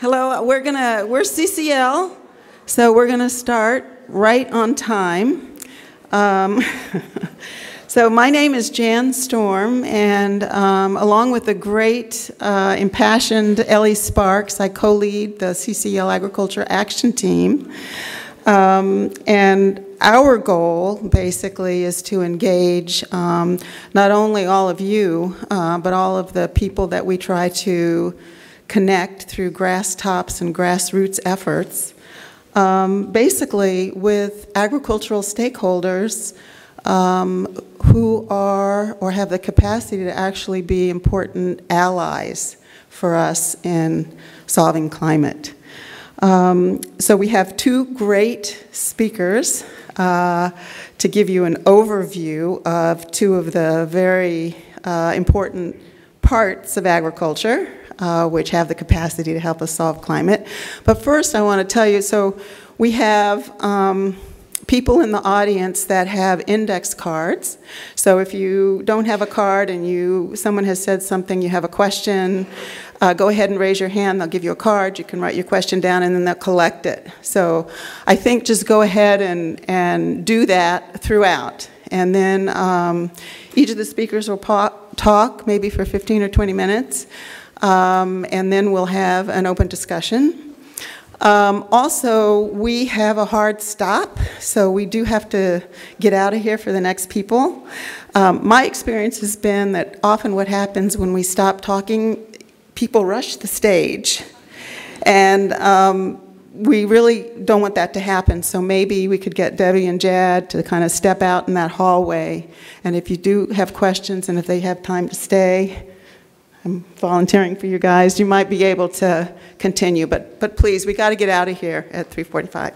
Hello, we're CCL, so we're gonna start right on time. So my name is Jan Storm, and along with the great, impassioned Ellie Sparks, I co-lead the CCL Agriculture Action Team. And our goal, basically, is to engage not only all of you, but all of the people that we try to connect through grass tops and grassroots efforts, basically with agricultural stakeholders who are or have the capacity to actually be important allies for us in solving climate. So we have two great speakers to give you an overview of two of the very important parts of agriculture, which have the capacity to help us solve climate. But first I want to tell you, so we have people in the audience that have index cards. So if you don't have a card and someone has said something, you have a question, go ahead and raise your hand. They'll give you a card. You can write your question down, and then they'll collect it. So I think just go ahead and do that throughout. And then each of the speakers will talk maybe for 15 or 20 minutes, and then we'll have an open discussion. Also, we have a hard stop, so we do have to get out of here for the next people. My experience has been that often what happens when we stop talking, people rush the stage. And we really don't want that to happen, so maybe we could get Debbie and Jad to kind of step out in that hallway. And if you do have questions and if they have time to stay, I'm volunteering for you guys, you might be able to continue, but please, we got to get out of here at 3:45.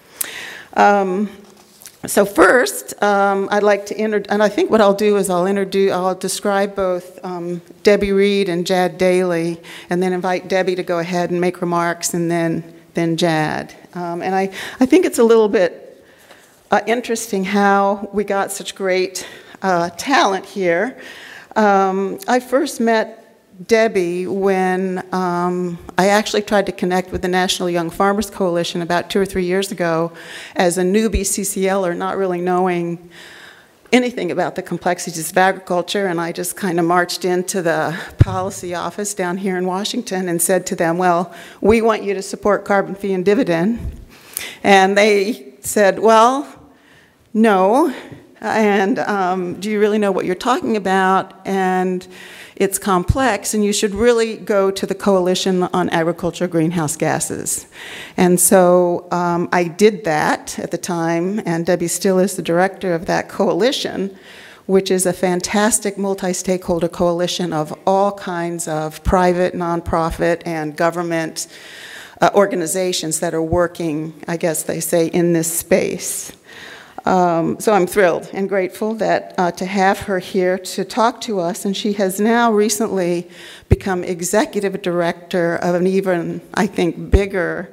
So first, I'd like to and I think what I'll do is I'll describe both Debbie Reed and Jad Daly, and then invite Debbie to go ahead and make remarks, and then Jad. And I think it's a little bit interesting how we got such great talent here. I first met Debbie when I actually tried to connect with the National Young Farmers Coalition about 2 or 3 years ago as a newbie CCLer, not really knowing anything about the complexities of agriculture, and I just kind of marched into the policy office down here in Washington and said to them, well, we want you to support carbon fee and dividend. And they said, well, no, and do you really know what you're talking about? And it's complex, and you should really go to the Coalition on Agricultural Greenhouse Gases. And so I did that at the time, and Debbie still is the director of that coalition, which is a fantastic multi-stakeholder coalition of all kinds of private, nonprofit, and government organizations that are working, I guess they say, in this space. So I'm thrilled and grateful that to have her here to talk to us, and she has now recently become executive director of an even, I think, bigger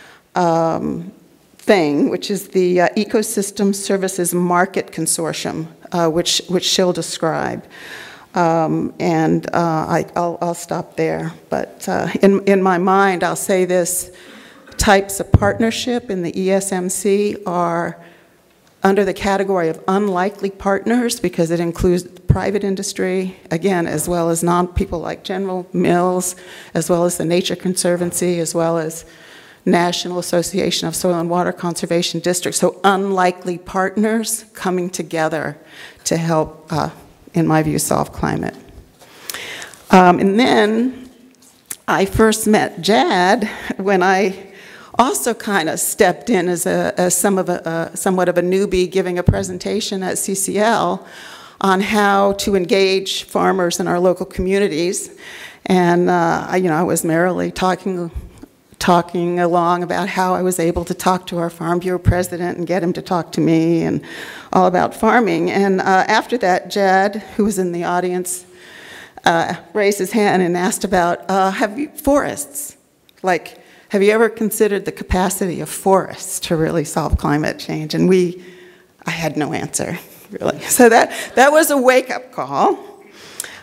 thing, which is the Ecosystem Services Market Consortium, which she'll describe. I'll stop there, but in my mind, I'll say this: types of partnership in the ESMC are under the category of unlikely partners because it includes private industry, again, as well as people like General Mills, as well as the Nature Conservancy, as well as National Association of Soil and Water Conservation Districts. So unlikely partners coming together to help, in my view, solve climate. And then I first met Jad when I also kind of stepped in as somewhat of a newbie giving a presentation at CCL on how to engage farmers in our local communities. And I was merrily talking along about how I was able to talk to our Farm Bureau president and get him to talk to me and all about farming. And after that, Jad, who was in the audience, raised his hand and asked about forests. Have you ever considered the capacity of forests to really solve climate change? And I had no answer, really. So that was a wake-up call.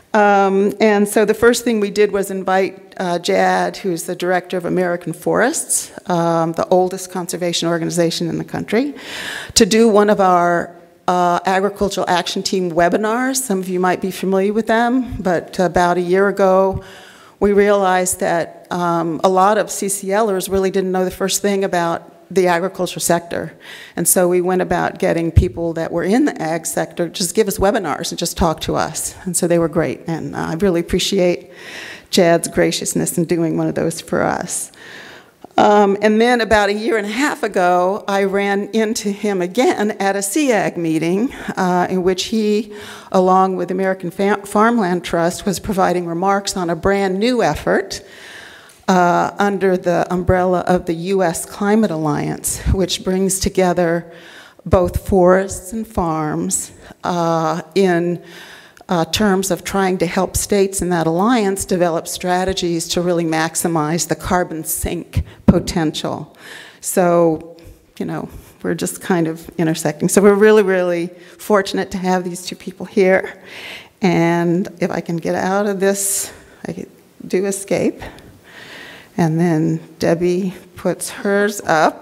And so the first thing we did was invite Jad, who's the director of American Forests, the oldest conservation organization in the country, to do one of our Agricultural Action Team webinars. Some of you might be familiar with them, but about a year ago, we realized that a lot of CCLers really didn't know the first thing about the agriculture sector. And so we went about getting people that were in the ag sector just give us webinars and just talk to us. And so they were great. And I really appreciate Jad's graciousness in doing one of those for us. And then about a year and a half ago, I ran into him again at a CAG meeting in which he, along with American Farmland Trust, was providing remarks on a brand new effort under the umbrella of the U.S. Climate Alliance, which brings together both forests and farms in terms of trying to help states in that alliance develop strategies to really maximize the carbon sink potential. So, you know, we're just kind of intersecting. So we're really, really fortunate to have these two people here. And if I can get out of this, I could do escape. And then Debbie puts hers up.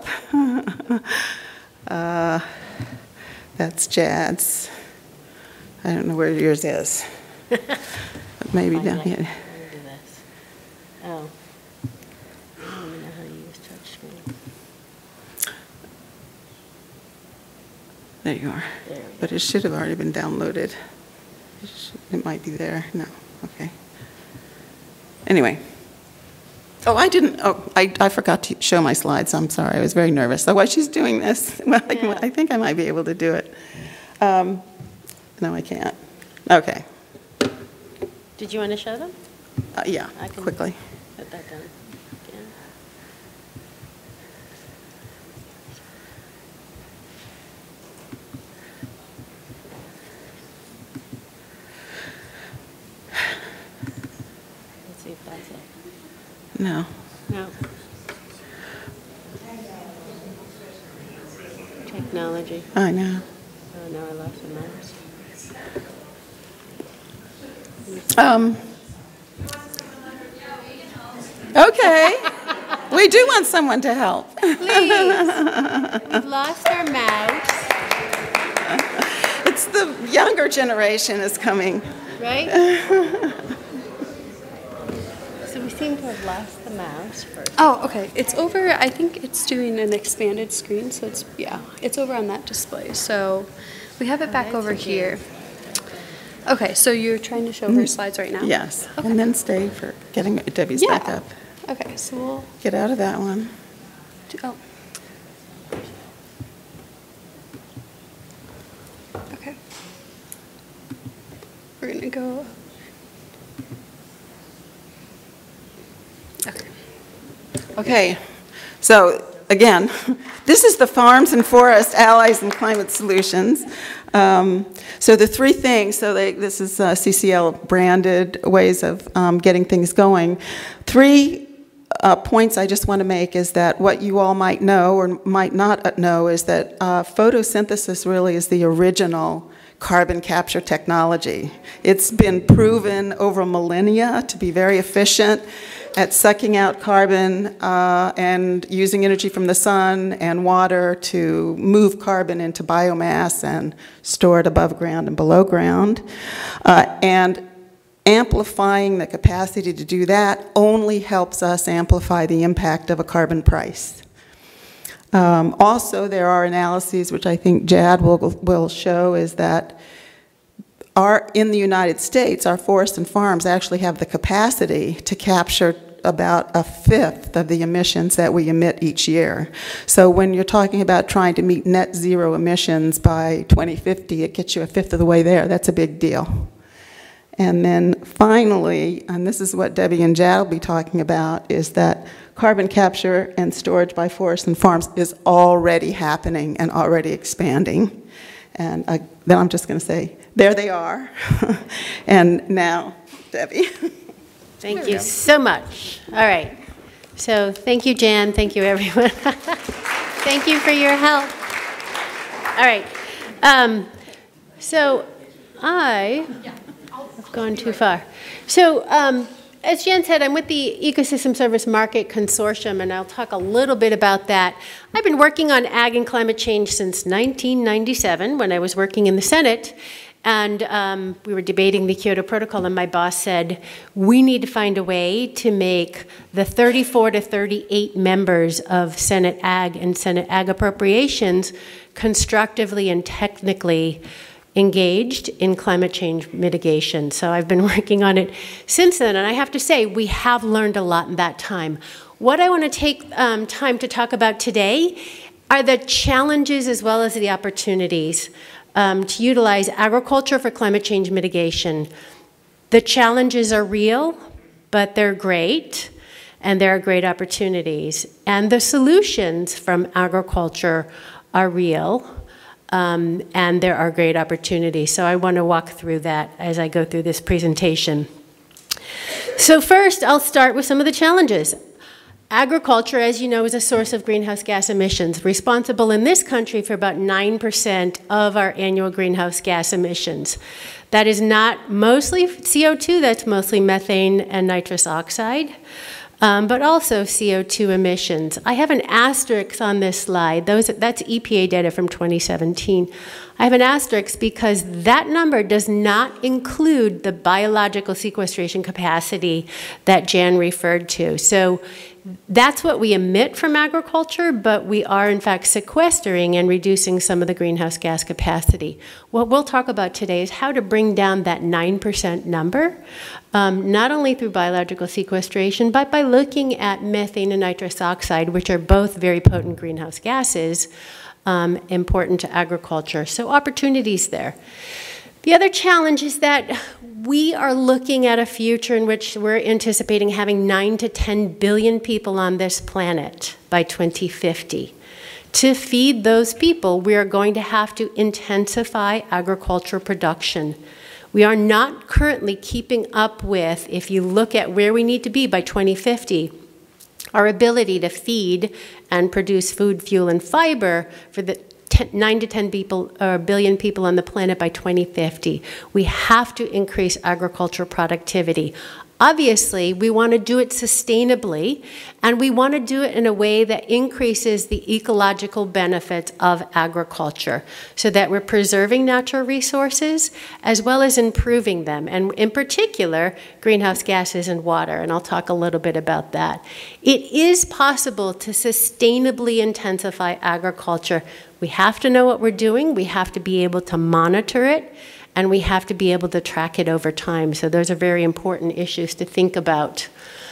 That's Jad's. I don't know where yours is. But maybe down here. Let me do this. Oh. I don't even know how to use touchscreen. There you are. There we go. But it should have already been downloaded. It might be there. No. Okay. Anyway. Oh, I forgot to show my slides. I'm sorry. I was very nervous. So while she's doing this, well, Yeah. I think I might be able to do it. No, I can't. Okay. Did you want to show them? Yeah, I can quickly. Put that down again. Let's see if that's it. No. No. Technology. I know. Oh, no, I lost the mouse. Okay. We do want someone to help. Please. We've lost our mouse, It's the younger generation is coming. right? So we seem to have lost the mouse first. Oh, okay. It's over, I think it's doing an expanded screen, so it's, yeah, it's over on that display. So we have it back that's over okay. here. Okay, so you're trying to show her slides right now? Yes. Okay. And then stay for getting Debbie's Yeah. back up. Okay, so we'll Get out of that one. do, oh. Okay. We're gonna go. Okay. Okay. So again, this is the Farms and Forest Allies and Climate Solutions. So the three things, this is CCL branded ways of getting things going. Three points I just want to make is that what you all might know or might not know is that photosynthesis really is the original carbon capture technology. It's been proven over millennia to be very efficient at sucking out carbon and using energy from the sun and water to move carbon into biomass and store it above ground and below ground. And amplifying the capacity to do that only helps us amplify the impact of a carbon price. Also, there are analyses, which I think Jad will show, is that in the United States, our forests and farms actually have the capacity to capture about a fifth of the emissions that we emit each year. So when you're talking about trying to meet net zero emissions by 2050, it gets you a fifth of the way there. That's a big deal. And then finally, and this is what Debbie and Jad will be talking about, is that carbon capture and storage by forests and farms is already happening and already expanding. And then I'm just going to say, there they are. And now, Debbie. Thank you so much. All right. So thank you, Jan. Thank you, everyone. Thank you for your help. All right. So I, of gone too far. So, as Jen said, I'm with the Ecosystem Service Market Consortium, and I'll talk a little bit about that. I've been working on ag and climate change since 1997 when I was working in the Senate, and we were debating the Kyoto Protocol, and my boss said, we need to find a way to make the 34 to 38 members of Senate Ag and Senate Ag Appropriations constructively and technically engaged in climate change mitigation. So I've been working on it since then, and I have to say, we have learned a lot in that time. What I want to take time to talk about today are the challenges as well as the opportunities to utilize agriculture for climate change mitigation. The challenges are real, but they're great, and there are great opportunities. And the solutions from agriculture are real, and there are great opportunities. So I want to walk through that as I go through this presentation. So first, I'll start with some of the challenges. Agriculture, as you know, is a source of greenhouse gas emissions, responsible in this country for about 9% of our annual greenhouse gas emissions. That is not mostly CO2, that's mostly methane and nitrous oxide, but also CO2 emissions. I have an asterisk on this slide. That's EPA data from 2017. I have an asterisk because that number does not include the biological sequestration capacity that Jan referred to. So that's what we emit from agriculture, but we are in fact sequestering and reducing some of the greenhouse gas capacity. What we'll talk about today is how to bring down that 9% number, not only through biological sequestration, but by looking at methane and nitrous oxide, which are both very potent greenhouse gases, important to agriculture. So opportunities there. The other challenge is that we are looking at a future in which we're anticipating having 9 to 10 billion people on this planet by 2050. To feed those people, we are going to have to intensify agriculture production. We are not currently keeping up with, if you look at where we need to be by 2050, our ability to feed and produce food, fuel, and fiber for the 9 to 10 billion people on the planet by 2050. We have to increase agriculture productivity. Obviously, we want to do it sustainably, and we want to do it in a way that increases the ecological benefits of agriculture so that we're preserving natural resources as well as improving them, and in particular, greenhouse gases and water, and I'll talk a little bit about that. It is possible to sustainably intensify agriculture. We have to know what we're doing, we have to be able to monitor it, and we have to be able to track it over time. So those are very important issues to think about.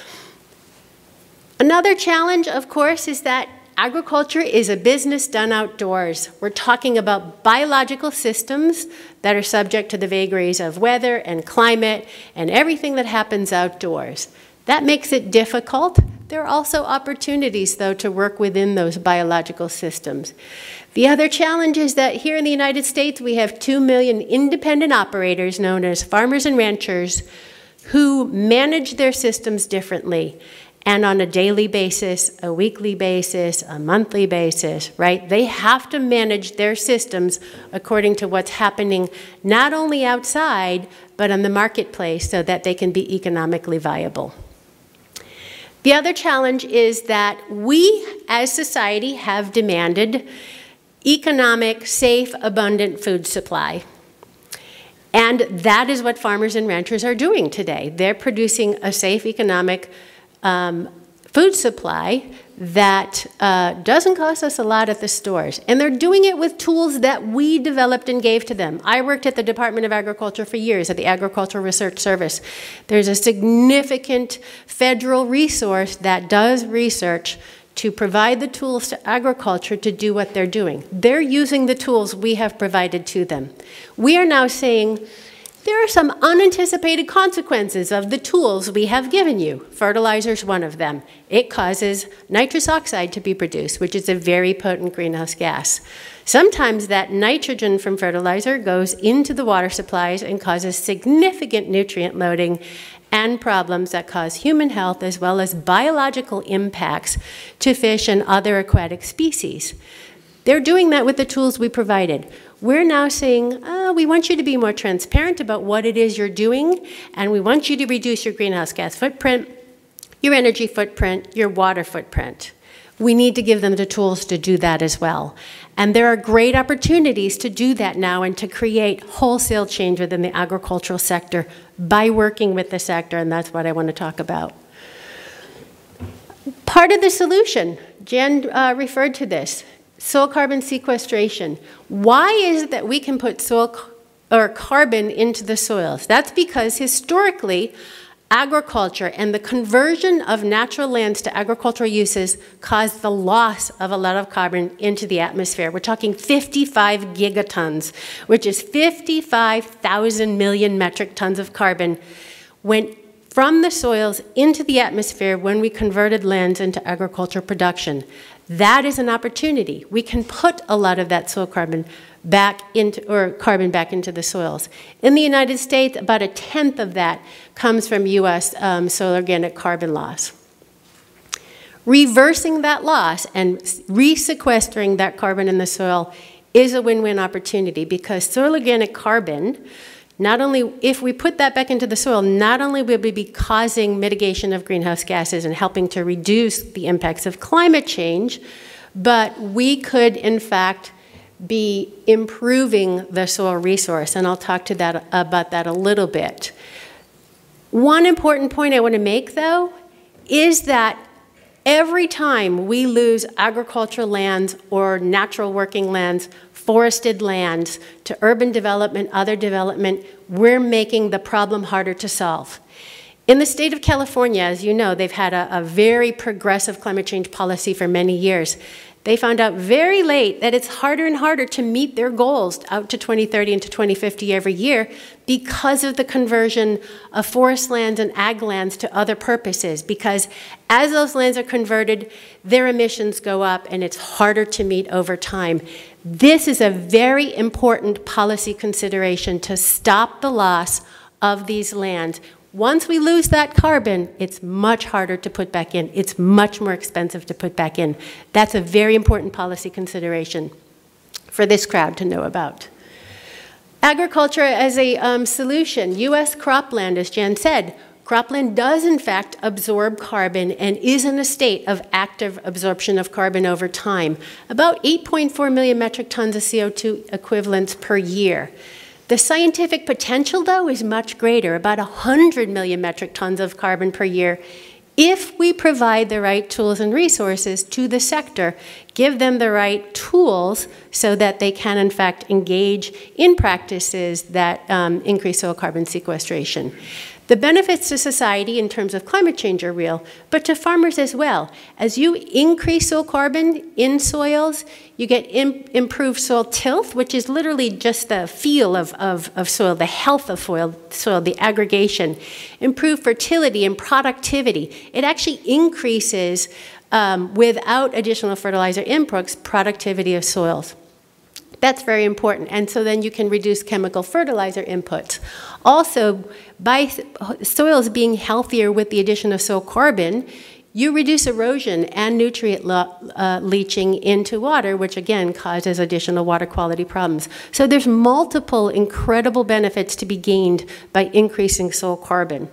Another challenge, of course, is that agriculture is a business done outdoors. We're talking about biological systems that are subject to the vagaries of weather and climate and everything that happens outdoors. That makes it difficult. There are also opportunities, though, to work within those biological systems. The other challenge is that here in the United States, we have 2 million independent operators known as farmers and ranchers who manage their systems differently and on a daily basis, a weekly basis, a monthly basis, right? They have to manage their systems according to what's happening not only outside, but on the marketplace so that they can be economically viable. The other challenge is that we, as society, have demanded economic, safe, abundant food supply. And that is what farmers and ranchers are doing today. They're producing a safe, economic food supply that doesn't cost us a lot at the stores. And they're doing it with tools that we developed and gave to them. I worked at the Department of Agriculture for years, at the Agricultural Research Service. There's a significant federal resource that does research to provide the tools to agriculture to do what they're doing. They're using the tools we have provided to them. We are now saying, there are some unanticipated consequences of the tools we have given you. Fertilizer is one of them. It causes nitrous oxide to be produced, which is a very potent greenhouse gas. Sometimes that nitrogen from fertilizer goes into the water supplies and causes significant nutrient loading and problems that cause human health as well as biological impacts to fish and other aquatic species. They're doing that with the tools we provided. We're now saying, we want you to be more transparent about what it is you're doing, and we want you to reduce your greenhouse gas footprint, your energy footprint, your water footprint. We need to give them the tools to do that as well. And there are great opportunities to do that now and to create wholesale change within the agricultural sector by working with the sector, and that's what I want to talk about. Part of the solution, Jen referred to this, soil carbon sequestration. Why is it that we can put soil or carbon into the soils? That's because historically, agriculture and the conversion of natural lands to agricultural uses caused the loss of a lot of carbon into the atmosphere. We're talking 55 gigatons, which is 55,000 million metric tons of carbon went from the soils into the atmosphere when we converted lands into agricultural production. That is an opportunity. We can put a lot of that soil carbon back into, or carbon back into the soils. In the United States, about 1/10 of that comes from U.S. Soil organic carbon loss. Reversing that loss and resequestering that carbon in the soil is a win-win opportunity, because soil organic carbon, not only, if we put that back into the soil, not only will we be causing mitigation of greenhouse gases and helping to reduce the impacts of climate change, but we could, in fact, be improving the soil resource, and I'll talk to that about that a little bit. One important point I want to make, though, is that every time we lose agricultural lands or natural working lands, forested lands, to urban development, other development, we're making the problem harder to solve. In the state of California, as you know, they've had a very progressive climate change policy for many years. They found out very late that it's harder and harder to meet their goals out to 2030 and to 2050 every year because of the conversion of forest lands and ag lands to other purposes. Because as those lands are converted, their emissions go up and it's harder to meet over time. This is a very important policy consideration to stop the loss of these lands. Once we lose that carbon, it's much harder to put back in. It's much more expensive to put back in. That's a very important policy consideration for this crowd to know about. Agriculture as a solution. U.S. cropland, as Jen said, cropland does in fact absorb carbon and is in a state of active absorption of carbon over time. About 8.4 million metric tons of CO2 equivalents per year. The scientific potential, though, is much greater, about 100 million metric tons of carbon per year, if we provide the right tools and resources to the sector, give them the right tools so that they can, in fact, engage in practices that increase soil carbon sequestration. The benefits to society in terms of climate change are real, but to farmers as well. As you increase soil carbon in soils, you get improved soil tilth, which is literally just the feel of soil, the health of soil, the aggregation. Improved fertility and productivity. It actually increases, without additional fertilizer inputs, productivity of soils. That's very important. And so then you can reduce chemical fertilizer inputs. Also, by soils being healthier with the addition of soil carbon, you reduce erosion and nutrient leaching into water, which again causes additional water quality problems. So there's multiple incredible benefits to be gained by increasing soil carbon.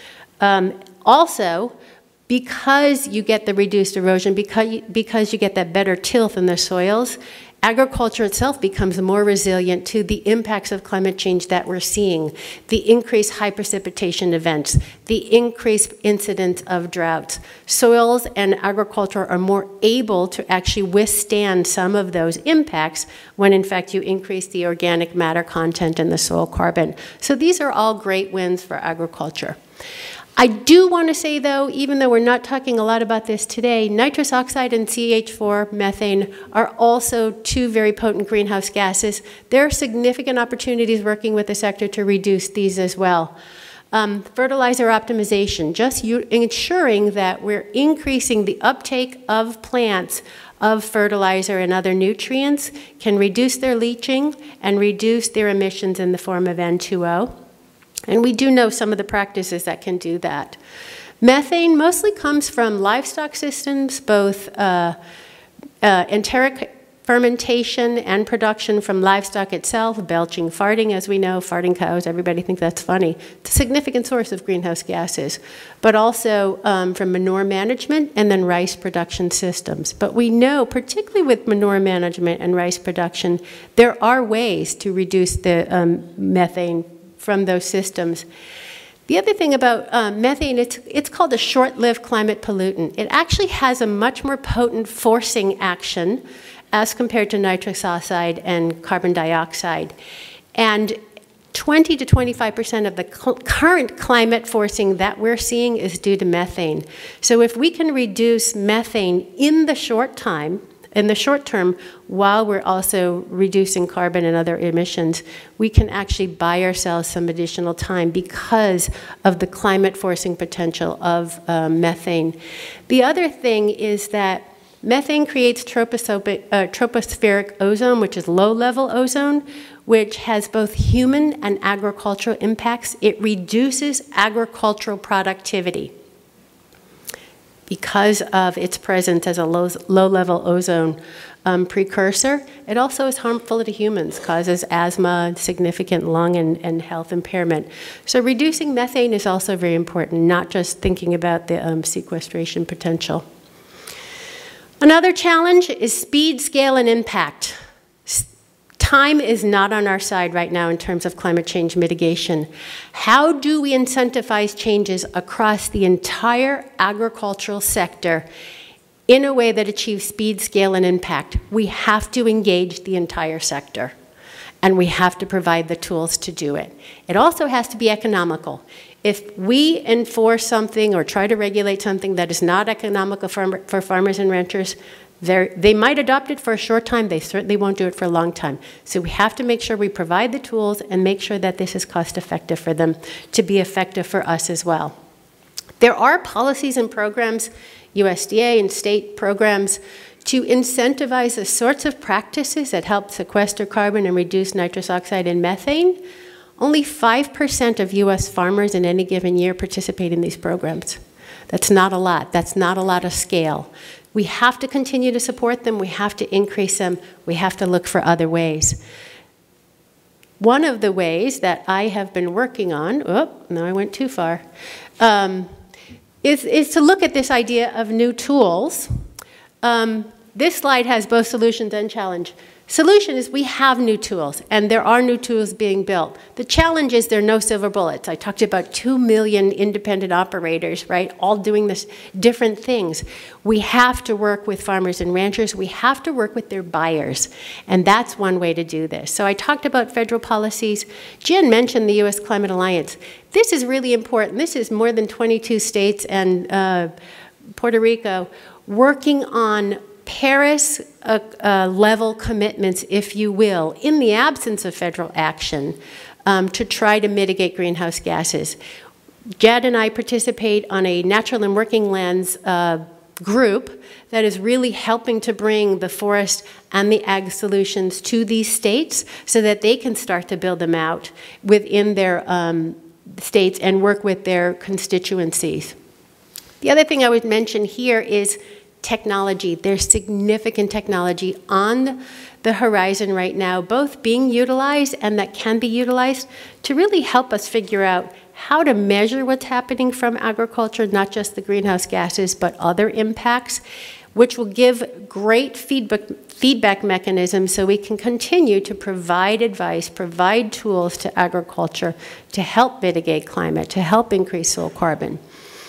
Also, because you get the reduced erosion, because you get that better tilth in the soils, agriculture itself becomes more resilient to the impacts of climate change that we're seeing, the increased high precipitation events, the increased incidence of droughts. Soils and agriculture are more able to actually withstand some of those impacts when in fact you increase the organic matter content in the soil carbon. So these are all great wins for agriculture. I do want to say, though, even though we're not talking a lot about this today, nitrous oxide and CH4 methane are also two very potent greenhouse gases. There are significant opportunities working with the sector to reduce these as well. Fertilizer optimization, just ensuring that we're increasing the uptake of plants of fertilizer and other nutrients can reduce their leaching and reduce their emissions in the form of N2O. And we do know some of the practices that can do that. Methane mostly comes from livestock systems, both enteric fermentation and production from livestock itself, belching, farting, as we know, farting cows, everybody thinks that's funny. It's a significant source of greenhouse gases, but also from manure management and then rice production systems. But we know, particularly with manure management and rice production, there are ways to reduce the methane from those systems. The other thing about methane, it's called a short-lived climate pollutant. It actually has a much more potent forcing action as compared to nitrous oxide and carbon dioxide. And 20 to 25% of the current climate forcing that we're seeing is due to methane. So if we can reduce methane in the short term, while we're also reducing carbon and other emissions, we can actually buy ourselves some additional time because of the climate forcing potential of methane. The other thing is that methane creates tropospheric ozone, which is low-level ozone, which has both human and agricultural impacts. It reduces agricultural productivity because of its presence as a low-level ozone precursor. It also is harmful to humans, causes asthma, significant lung and health impairment. So reducing methane is also very important, not just thinking about the sequestration potential. Another challenge is speed, scale, and impact. Time is not on our side right now in terms of climate change mitigation. How do we incentivize changes across the entire agricultural sector in a way that achieves speed, scale, and impact? We have to engage the entire sector, and we have to provide the tools to do it. It also has to be economical. If we enforce something or try to regulate something that is not economical for farmers and ranchers, they might adopt it for a short time. They certainly won't do it for a long time. So we have to make sure we provide the tools and make sure that this is cost effective for them to be effective for us as well. There are policies and programs, USDA and state programs, to incentivize the sorts of practices that help sequester carbon and reduce nitrous oxide and methane. Only 5% of U.S. farmers in any given year participate in these programs. That's not a lot. That's not a lot of scale. We have to continue to support them. We have to increase them. We have to look for other ways. One of the ways that I have been working on, no, I went too far, is to look at this idea of new tools. This slide has both solutions and challenge. Solution is we have new tools, and there are new tools being built. The challenge is there are no silver bullets. I talked about 2 million independent operators, right, all doing this different things. We have to work with farmers and ranchers. We have to work with their buyers, and that's one way to do this. So I talked about federal policies. Jen mentioned the U.S. Climate Alliance. This is really important. This is more than 22 states and Puerto Rico working on Paris level commitments, if you will, in the absence of federal action to try to mitigate greenhouse gases. Jad and I participate on a natural and working lands group that is really helping to bring the forest and the ag solutions to these states so that they can start to build them out within their states and work with their constituencies. The other thing I would mention here is technology. There's significant technology on the horizon right now, both being utilized and that can be utilized to really help us figure out how to measure what's happening from agriculture, not just the greenhouse gases, but other impacts, which will give great feedback mechanisms so we can continue to provide advice, provide tools to agriculture to help mitigate climate, to help increase soil carbon.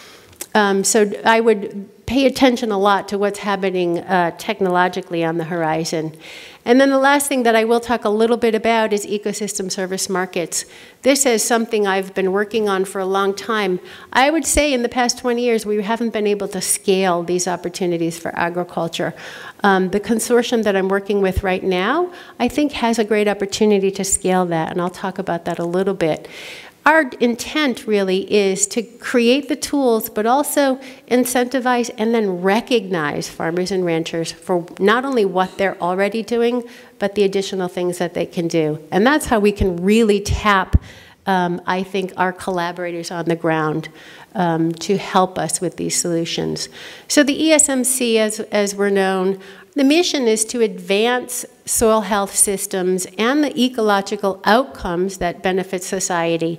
So I would pay attention a lot to what's happening technologically on the horizon. And then the last thing that I will talk a little bit about is ecosystem service markets. This is something I've been working on for a long time. I would say in the past 20 years, we haven't been able to scale these opportunities for agriculture. The consortium that I'm working with right now, I think has a great opportunity to scale that, and I'll talk about that a little bit. Our intent really is to create the tools, but also incentivize and then recognize farmers and ranchers for not only what they're already doing, but the additional things that they can do. And that's how we can really tap I think, our collaborators on the ground to help us with these solutions. So the ESMC, as we're known, the mission is to advance soil health systems and the ecological outcomes that benefit society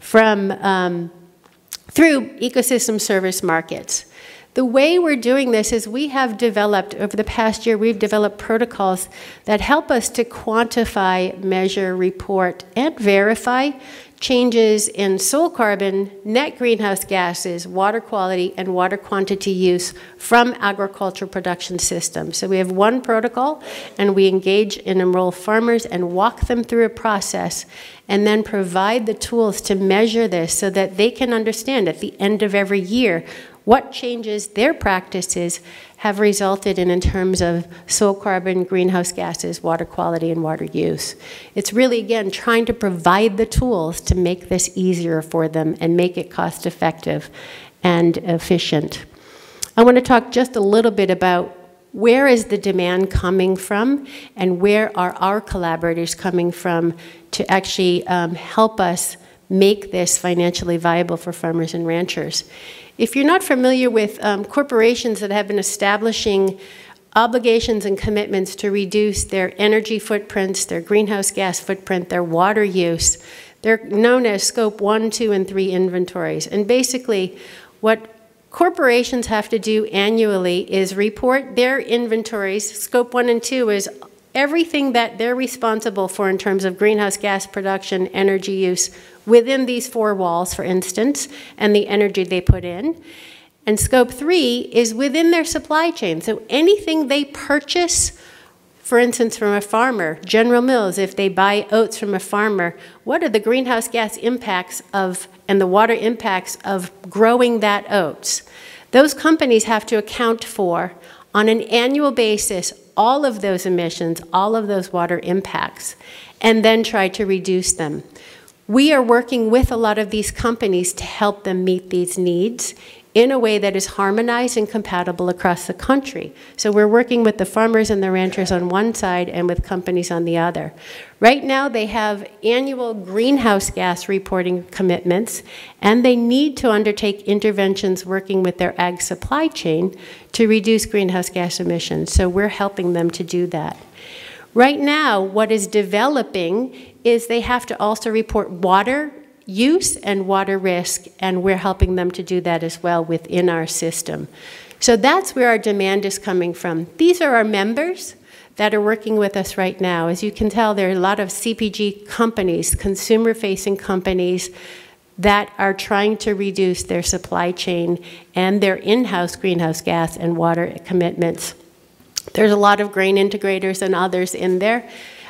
from through ecosystem service markets. The way we're doing this is we have developed, over the past year, we've developed protocols that help us to quantify, measure, report, and verify changes in soil carbon, net greenhouse gases, water quality, and water quantity use from agricultural production systems. So we have one protocol, and we engage and enroll farmers and walk them through a process, and then provide the tools to measure this so that they can understand at the end of every year what changes their practices have resulted in terms of soil carbon, greenhouse gases, water quality, and water use. It's really, again, trying to provide the tools to make this easier for them and make it cost-effective and efficient. I want to talk just a little bit about where is the demand coming from and where are our collaborators coming from to actually help us make this financially viable for farmers and ranchers. If you're not familiar with corporations that have been establishing obligations and commitments to reduce their energy footprints, their greenhouse gas footprint, their water use, they're known as Scope 1, 2, and 3 inventories. And basically, what corporations have to do annually is report their inventories. Scope 1 and 2 is everything that they're responsible for in terms of greenhouse gas production, energy use, within these four walls, for instance, and the energy they put in. And Scope 3 is within their supply chain. So anything they purchase, for instance, from a farmer, General Mills, if they buy oats from a farmer, what are the greenhouse gas impacts of, and the water impacts of growing that oats? Those companies have to account for, on an annual basis, all of those emissions, all of those water impacts, and then try to reduce them. We are working with a lot of these companies to help them meet these needs in a way that is harmonized and compatible across the country. So we're working with the farmers and the ranchers on one side and with companies on the other. Right now they have annual greenhouse gas reporting commitments, and they need to undertake interventions working with their ag supply chain to reduce greenhouse gas emissions. So we're helping them to do that. Right now, what is developing is they have to also report water use and water risk, and we're helping them to do that as well within our system. So that's where our demand is coming from. These are our members that are working with us right now. As you can tell, there are a lot of CPG companies, consumer-facing companies, that are trying to reduce their supply chain and their in-house greenhouse gas and water commitments. There's a lot of grain integrators and others in there,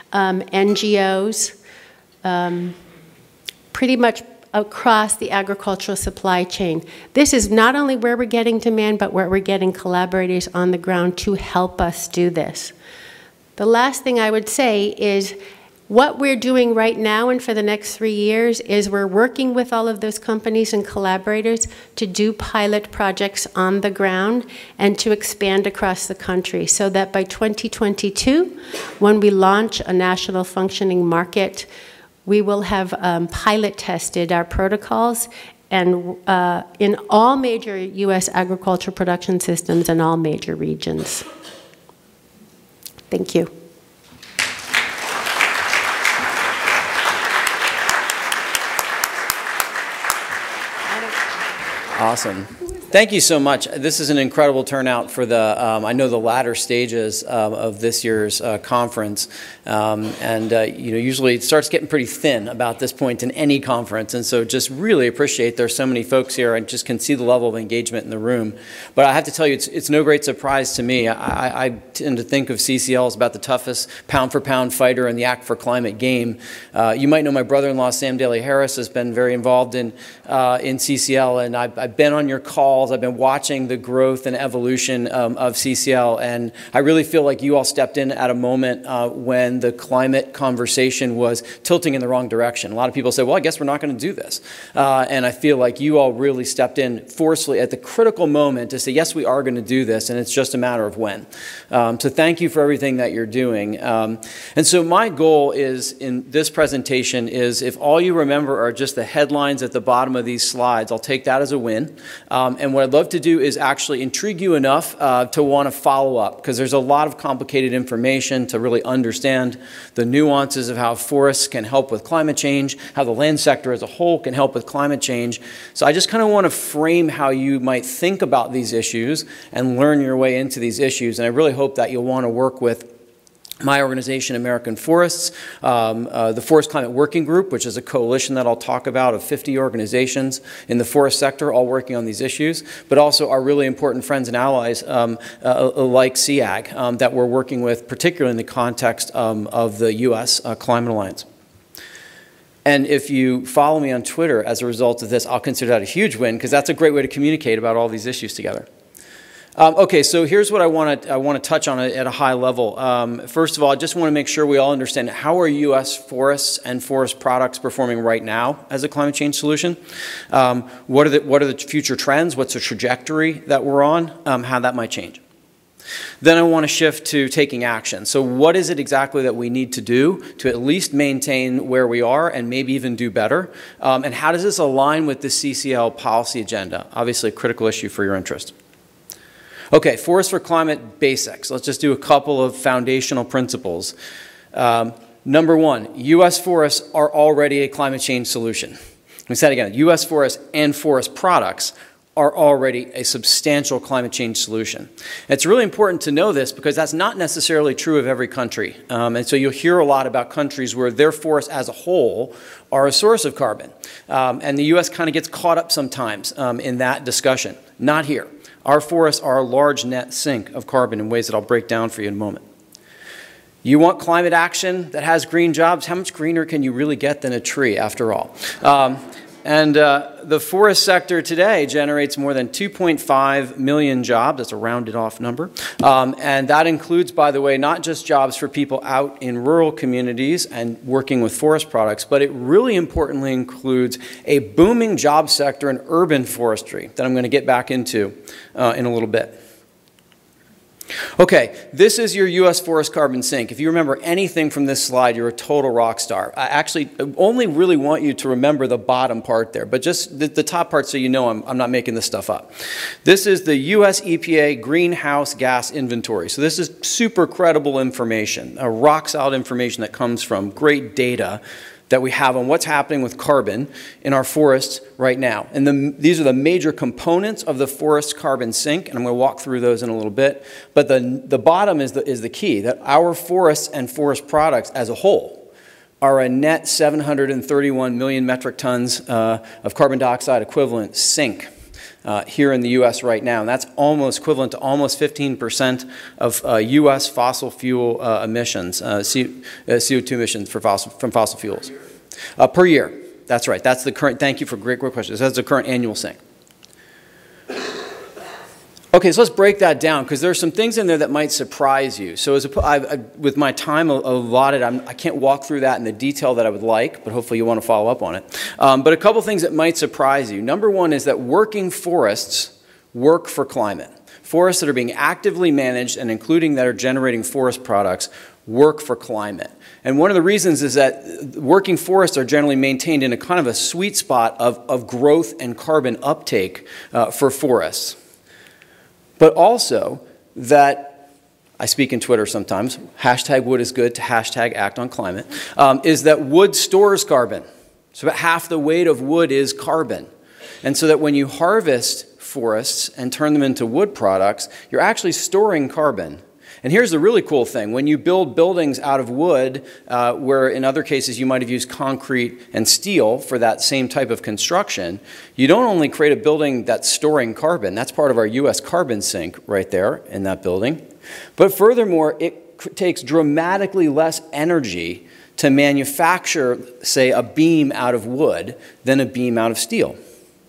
NGOs, pretty much across the agricultural supply chain. This is not only where we're getting demand, but where we're getting collaborators on the ground to help us do this. The last thing I would say is what we're doing right now and for the next 3 years is we're working with all of those companies and collaborators to do pilot projects on the ground and to expand across the country so that by 2022, when we launch a national functioning market, we will have pilot tested our protocols and in all major U.S. agricultural production systems in all major regions. Thank you. Awesome. Thank you so much. This is an incredible turnout for the, I know the latter stages of this year's conference. Usually it starts getting pretty thin about this point in any conference. And so just really appreciate there's so many folks here. I just can see the level of engagement in the room. But I have to tell you, it's no great surprise to me. I tend to think of CCL as about the toughest pound-for-pound fighter in the Act for Climate game. You might know my brother-in-law, Sam Daly Harris, has been very involved in CCL, and I've I've been on your calls. I've been watching the growth and evolution of CCL, and I really feel like you all stepped in at a moment when the climate conversation was tilting in the wrong direction. A lot of people say, well, I guess we're not going to do this. And I feel like you all really stepped in forcefully at the critical moment to say, yes, we are going to do this, and it's just a matter of when. So thank you for everything that you're doing. And so my goal is in this presentation is if all you remember are just the headlines at the bottom of these slides, I'll take that as a win. And what I'd love to do is actually intrigue you enough to want to follow up, because there's a lot of complicated information to really understand the nuances of how forests can help with climate change, how the land sector as a whole can help with climate change. So I just kind of want to frame how you might think about these issues and learn your way into these issues. And I really hope that you'll want to work with my organization, American Forests, the Forest Climate Working Group, which is a coalition that I'll talk about of 50 organizations in the forest sector all working on these issues, but also our really important friends and allies like SEAG that we're working with, particularly in the context of the U.S. Climate Alliance. And if you follow me on Twitter as a result of this, I'll consider that a huge win, because that's a great way to communicate about all these issues together. Okay, so here's what I want to touch on at a high level. First of all, I just want to make sure we all understand how are U.S. forests and forest products performing right now as a climate change solution. What are the future trends? What's the trajectory that we're on? How that might change. Then I want to shift to taking action. So what is it exactly that we need to do to at least maintain where we are and maybe even do better? And how does this align with the CCL policy agenda? Obviously a critical issue for your interest. Okay, Forest for Climate basics. Let's just do a couple of foundational principles. Number one, U.S. forests are already a climate change solution. Let me say it again. U.S. forests and forest products are already a substantial climate change solution. It's really important to know this because that's not necessarily true of every country. And so you'll hear a lot about countries where their forests as a whole are a source of carbon. And the U.S. kind of gets caught up sometimes in that discussion. Not here. Our forests are a large net sink of carbon in ways that I'll break down for you in a moment. You want climate action that has green jobs? How much greener can you really get than a tree, after all? And the forest sector today generates more than 2.5 million jobs. That's a rounded off number. And that includes, by the way, not just jobs for people out in rural communities and working with forest products, but it really importantly includes a booming job sector in urban forestry that I'm going to get back into in a little bit. Okay, this is your U.S. forest carbon sink. If you remember anything from this slide, you're a total rock star. I actually only really want you to remember the bottom part there, but just the top part so you know I'm not making this stuff up. This is the U.S. EPA greenhouse gas inventory. So this is super credible information, rock solid information that comes from great data that we have on what's happening with carbon in our forests right now. And these are the major components of the forest carbon sink, and I'm going to walk through those in a little bit. But the bottom is the key, that our forests and forest products as a whole are a net 731 million metric tons of carbon dioxide equivalent sink here in the U.S. right now. And that's almost equivalent to almost 15% of U.S. fossil fuel emissions, CO2 emissions from fossil fuels. Per year. That's right. That's the current, thank you for great question. That's the current annual sink. Okay, so let's break that down because there are some things in there that might surprise you. So with my time allotted, I can't walk through that in the detail that I would like, but hopefully you want to follow up on it. But a couple things that might surprise you. Number one is that working forests work for climate. Forests that are being actively managed and including that are generating forest products work for climate. And one of the reasons is that working forests are generally maintained in a kind of a sweet spot of growth and carbon uptake for forests. But also that, I speak in Twitter sometimes, hashtag wood is good to hashtag act on climate, is that wood stores carbon. So about half the weight of wood is carbon. And so that when you harvest forests and turn them into wood products, you're actually storing carbon. And here's the really cool thing. When you build buildings out of wood, where in other cases you might have used concrete and steel for that same type of construction, you don't only create a building that's storing carbon. That's part of our U.S. carbon sink right there in that building. But furthermore, it takes dramatically less energy to manufacture, say, a beam out of wood than a beam out of steel.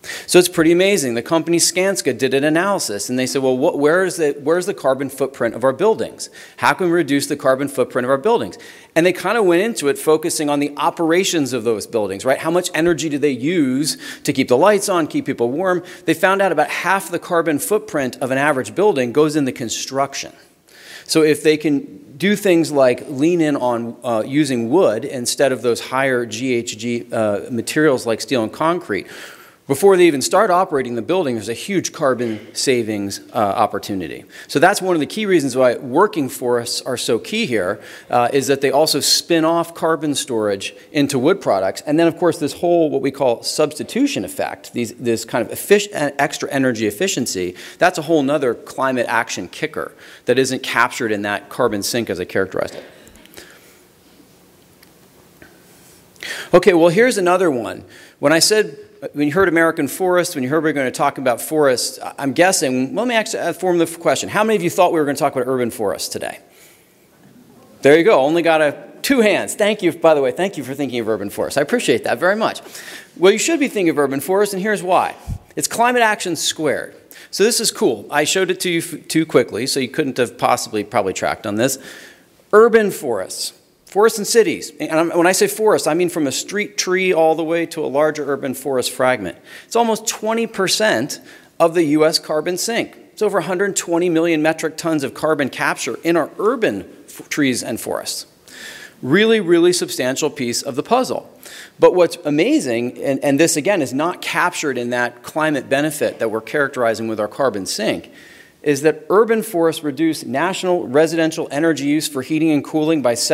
So it's pretty amazing. The company Skanska did an analysis, and they said, well, where's the carbon footprint of our buildings? How can we reduce the carbon footprint of our buildings? And they kind of went into it focusing on the operations of those buildings, right? How much energy do they use to keep the lights on, keep people warm? They found out about half the carbon footprint of an average building goes into construction. So if they can do things like lean in on using wood instead of those higher GHG materials like steel and concrete, before they even start operating the building, there's a huge carbon savings opportunity. So that's one of the key reasons why working forests are so key here, is that they also spin off carbon storage into wood products. And then, of course, this whole what we call substitution effect, this kind of extra energy efficiency, that's a whole nother climate action kicker that isn't captured in that carbon sink as I characterized it. Okay, well, here's another one. When you heard American Forest, when you heard we were going to talk about forests, I'm guessing, well, let me actually form the question. How many of you thought we were going to talk about urban forests today? There you go. Only got 2 hands. Thank you, by the way. Thank you for thinking of urban forests. I appreciate that very much. Well, you should be thinking of urban forests, and here's why. It's climate action squared. So this is cool. I showed it to you too quickly, so you couldn't have probably tracked on this. Urban forests. Forests and cities. And when I say forest, I mean from a street tree all the way to a larger urban forest fragment. It's almost 20% of the U.S. carbon sink. It's over 120 million metric tons of carbon capture in our urban trees and forests. Really, really substantial piece of the puzzle. But what's amazing, and this again is not captured in that climate benefit that we're characterizing with our carbon sink, is that urban forests reduce national residential energy use for heating and cooling by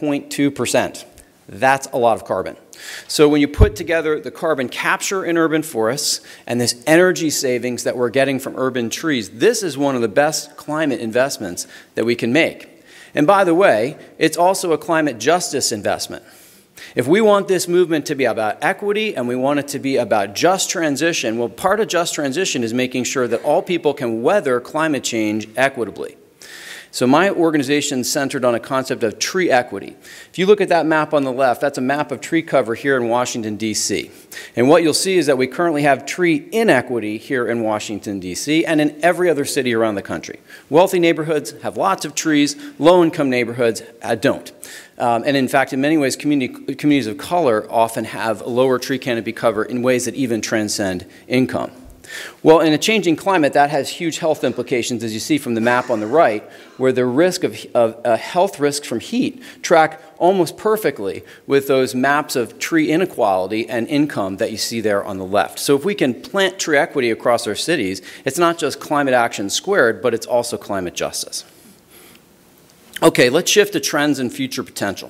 7.2%. That's a lot of carbon. So when you put together the carbon capture in urban forests and this energy savings that we're getting from urban trees, this is one of the best climate investments that we can make. And by the way, it's also a climate justice investment. If we want this movement to be about equity and we want it to be about just transition, well, part of just transition is making sure that all people can weather climate change equitably. So my organization is centered on a concept of tree equity. If you look at that map on the left, that's a map of tree cover here in Washington, D.C. And what you'll see is that we currently have tree inequity here in Washington, D.C. and in every other city around the country. Wealthy neighborhoods have lots of trees, low-income neighborhoods don't. And in fact, in many ways, communities of color often have a lower tree canopy cover in ways that even transcend income. Well, in a changing climate, that has huge health implications, as you see from the map on the right, where the risk of health risks from heat track almost perfectly with those maps of tree inequality and income that you see there on the left. So if we can plant tree equity across our cities, it's not just climate action squared, but it's also climate justice. Okay, let's shift to trends and future potential.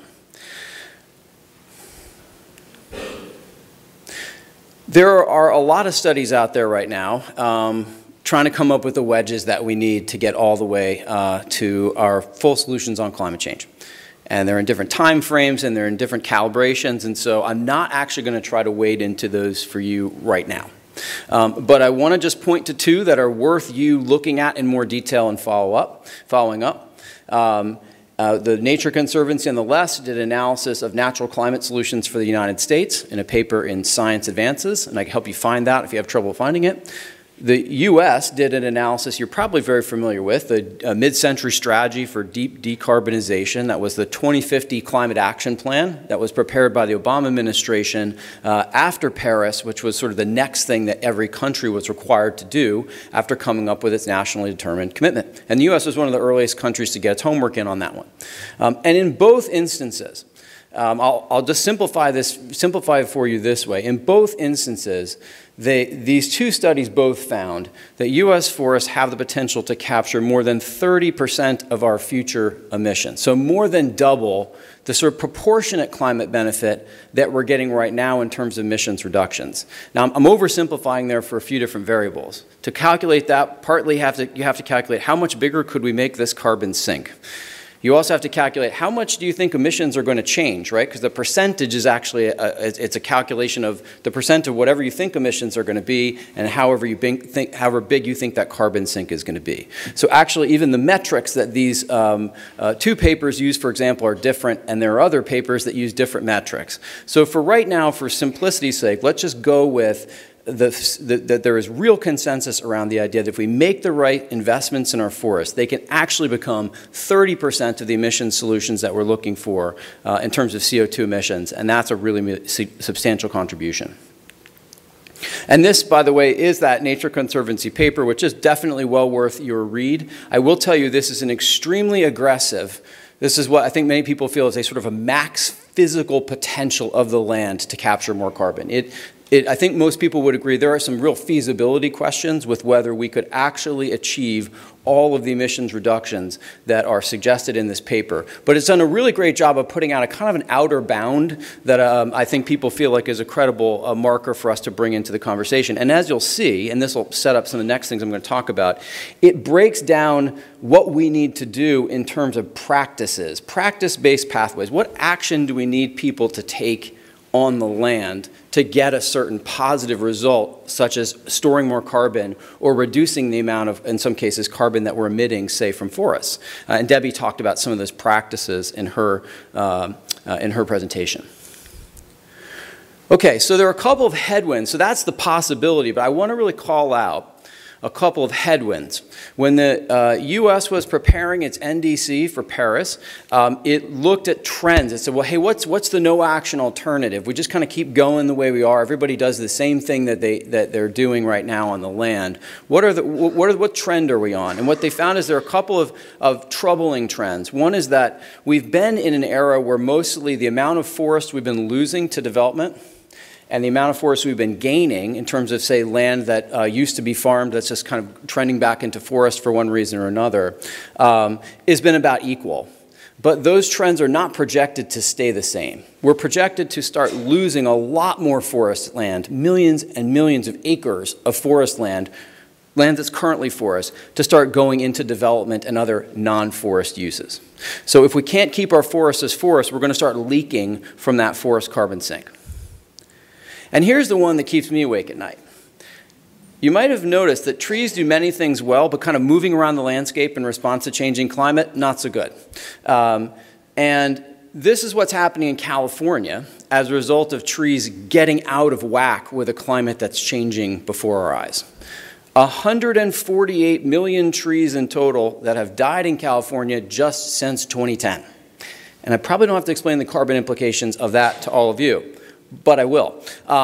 There are a lot of studies out there right now trying to come up with the wedges that we need to get all the way to our full solutions on climate change. And they're in different time frames and they're in different calibrations, and so I'm not actually going to try to wade into those for you right now. But I want to just point to 2 that are worth you looking at in more detail and following up. The Nature Conservancy on the left did an analysis of natural climate solutions for the United States in a paper in Science Advances, and I can help you find that if you have trouble finding it. The U.S. did an analysis you're probably very familiar with, the Mid-Century Strategy for Deep Decarbonization. That was the 2050 Climate Action Plan that was prepared by the Obama administration after Paris, which was sort of the next thing that every country was required to do after coming up with its nationally determined commitment. And the U.S. was one of the earliest countries to get its homework in on that one. And in both instances, I'll just simplify it for you this way. In both instances, these 2 studies both found that U.S. forests have the potential to capture more than 30% of our future emissions. So more than double the sort of proportionate climate benefit that we're getting right now in terms of emissions reductions. Now, I'm oversimplifying there for a few different variables. To calculate that, partly you have to calculate how much bigger could we make this carbon sink. You also have to calculate how much do you think emissions are going to change, right? Because the percentage is actually, it's a calculation of the percent of whatever you think emissions are going to be and however big you think that carbon sink is going to be. So actually even the metrics that these 2 papers use, for example, are different, and there are other papers that use different metrics. So for right now, for simplicity's sake, let's just go with that there is real consensus around the idea that if we make the right investments in our forests, they can actually become 30% of the emission solutions that we're looking for in terms of CO2 emissions, and that's a really substantial contribution. And this, by the way, is that Nature Conservancy paper, which is definitely well worth your read. I will tell you this is an extremely aggressive, this is what I think many people feel is a sort of a max physical potential of the land to capture more carbon. I think most people would agree there are some real feasibility questions with whether we could actually achieve all of the emissions reductions that are suggested in this paper. But it's done a really great job of putting out a kind of an outer bound that I think people feel like is a credible marker for us to bring into the conversation. And as you'll see, and this will set up some of the next things I'm going to talk about, it breaks down what we need to do in terms of practices, practice-based pathways. What action do we need people to take on the land to get a certain positive result, such as storing more carbon or reducing the amount of, in some cases, carbon that we're emitting, say, from forests. And Debbie talked about some of those practices in her presentation. Okay, so there are a couple of headwinds. So that's the possibility, but I want to really call out a couple of headwinds. When the U.S. was preparing its NDC for Paris, it looked at trends. It said, well, hey, what's the no-action alternative? We just kind of keep going the way we are. Everybody does the same thing that they're doing right now on the land. What trend are we on? And what they found is there are a couple of troubling trends. One is that we've been in an era where mostly the amount of forest we've been losing to development and the amount of forest we've been gaining in terms of, say, land that used to be farmed that's just kind of trending back into forest for one reason or another, has been about equal. But those trends are not projected to stay the same. We're projected to start losing a lot more forest land, millions and millions of acres of forest land that's currently forest, to start going into development and other non-forest uses. So if we can't keep our forests as forests, we're going to start leaking from that forest carbon sink. And here's the one that keeps me awake at night. You might have noticed that trees do many things well, but kind of moving around the landscape in response to changing climate, not so good. And this is what's happening in California as a result of trees getting out of whack with a climate that's changing before our eyes. 148 million trees in total that have died in California just since 2010. And I probably don't have to explain the carbon implications of that to all of you, but I will.